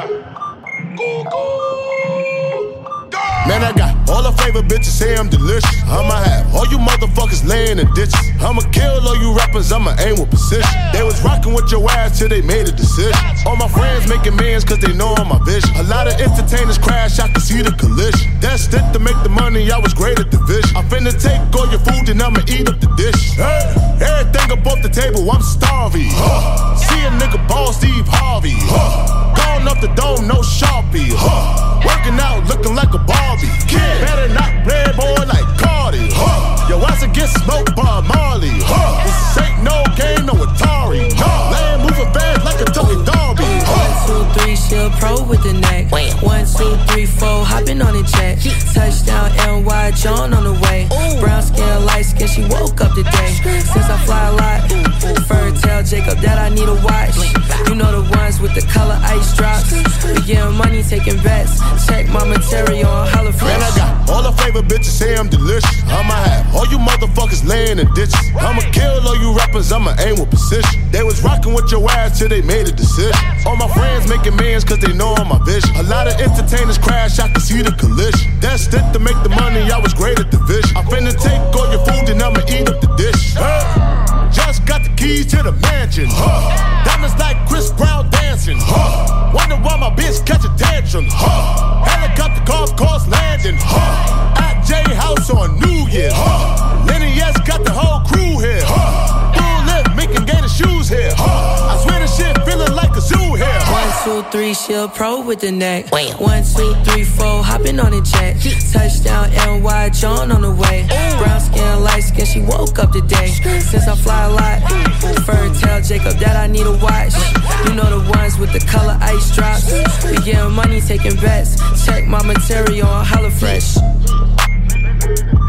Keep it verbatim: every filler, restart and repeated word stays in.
Man, I got all the favorite bitches say I'm delicious. I'ma have all you motherfuckers laying in ditches. I'ma kill all you rappers, I'ma aim with precision. They was rocking with your ass till they made a decision. All my friends making millions cause they know I'm my vision. A lot of entertainers crash, I can see the collision. That's it to make the money, I was great at the vision. I'm finna take all your food and I'ma eat up the dish. Hey, everything up off the table, I'm starving. Huh. See a nigga ball Steve Harvey. Huh. Gone up the dome, no Sharpie. Huh. Working out, looking like a Barbie. Kid, better not play boy like Cardi. Huh. Yo, I should get smoked by Marley. Huh. This ain't no game, no Atari. Huh. Land moving fast like a Tony Darby. Huh. One, two, three, she a pro with the neck. One, two, three, four, hopping on the jet. Touchdown, N Y, John on the way. Brown skin, light skin, she woke up today. Since I fly a lot, fur tell Jacob that I need a watch. You know the ones with the color ice drops. We getting money, taking bets. Check my material on hella fresh. Man, I got all the favorite bitches say I'm delicious. I'ma have all you motherfuckers laying in ditches. I'ma kill all you rappers, I'ma aim with precision. They was rocking with your ass till they made a decision. All my friends making millions cause they know I'm my vision. A lot of entertainers crash, I can see the collision. That's it to make the money, I was great at the vision. I'm finna take all your food and I'ma eat up the dish. Hey, just got the keys to the mansion. Huh. Diamonds like Chris Brown dancing. Huh. Wonder why my bitch catch a tantrum. Huh. Helicopter golf course landing. Huh. At J House on New Year. Huh. Lenny S got the whole crew here. Huh. Full lip, making gator shoes here. Huh. I swear this shit feeling like a zoo here. One, two, three, she a pro with the neck. One, two, three, four, hopping on the jet. Touchdown, N Y, John on the way. Brown skin, light skin, she woke up today. Since I fly a lot, fur tell Jacob that I need a watch. You know the ones with the color ice drops. We getting money, taking bets. Check my material on hella fresh.